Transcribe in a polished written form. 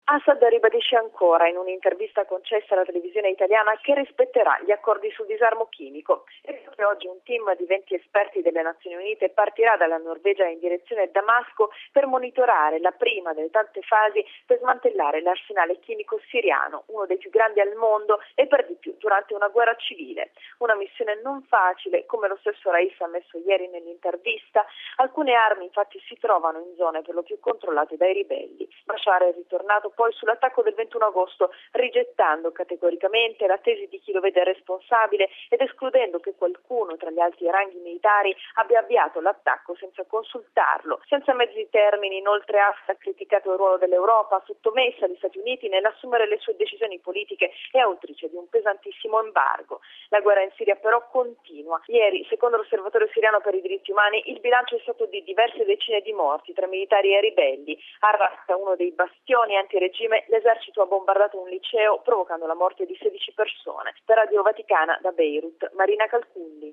Assad ribadisce ancora in un'intervista concessa alla televisione italiana che rispetterà gli accordi sul disarmo chimico e proprio oggi un team di 20 esperti delle Nazioni Unite partirà dalla Norvegia in direzione Damasco per monitorare la prima delle tante fasi per smantellare l'arsenale chimico siriano, uno dei più grandi al mondo e per di più durante una guerra civile. Una missione non facile, come lo stesso Raisi ha ammesso ieri nell'intervista. Alcune armi infatti si trovano in zone per lo più controllate dai ribelli. Bashar è ritornato poi sull'attacco del 21 agosto, rigettando categoricamente la tesi di chi lo vede responsabile ed escludendo che qualcuno tra gli alti ranghi militari abbia avviato l'attacco senza consultarlo. Senza mezzi termini, inoltre, Assad ha criticato il ruolo dell'Europa, sottomessa agli Stati Uniti nell'assumere le sue decisioni politiche e autrice di un pesantissimo embargo. La guerra in Siria però continua. Ieri, secondo l'Osservatorio siriano per i diritti umani, il bilancio è stato di diverse decine di morti tra militari e ribelli. A Raqqa, uno dei bastioni antiregime, l'esercito ha bombardato un liceo provocando la morte di 16 persone. Per Radio Vaticana da Beirut, Marina Calculli.